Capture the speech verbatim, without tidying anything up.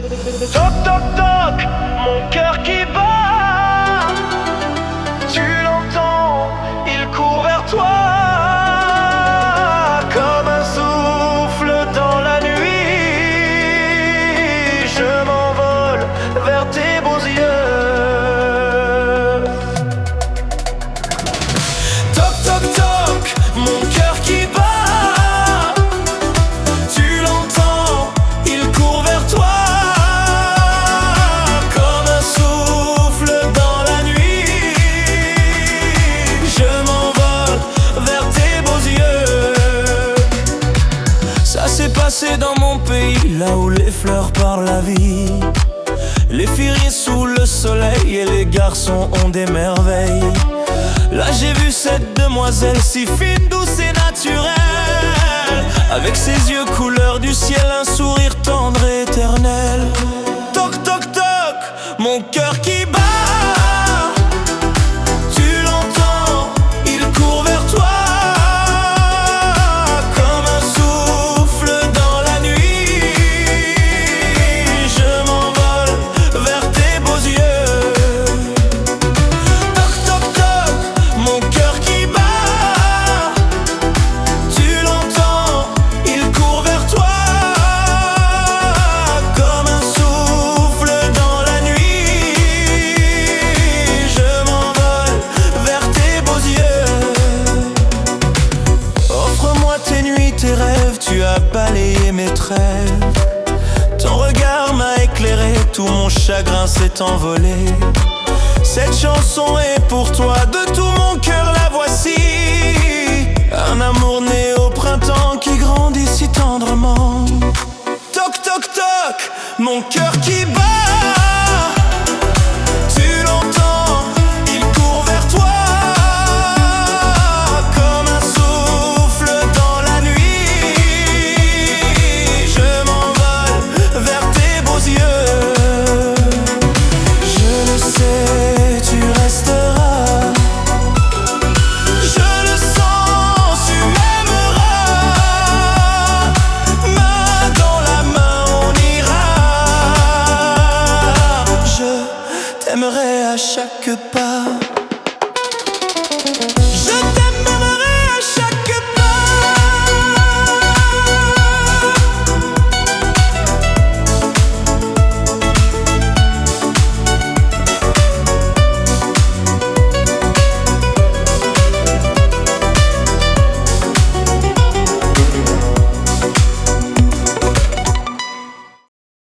Toc toc toc, mon cœur qui bat. Tu l'entends, il court vers toi comme un souffle dans la nuit. Je m'envole vers tes beaux yeux. Toc toc toc, mon cœur qui bat. C'est dans mon pays, là où les fleurs parlent la vie. Les filles rient sous le soleil et les garçons ont des merveilles. Là j'ai vu cette demoiselle si fine, douce et naturelle, avec ses yeux couleur du ciel, un sourire tendre et éternel. Toc toc toc, mon cœur qui bat. Tu as balayé mes trêves, ton regard m'a éclairé, tout mon chagrin s'est envolé. Cette chanson est pour toi, de tout mon cœur la voici. Un amour né au printemps qui grandit si tendrement. Toc toc toc, mon cœur qui bat. J'aimerais à chaque pas.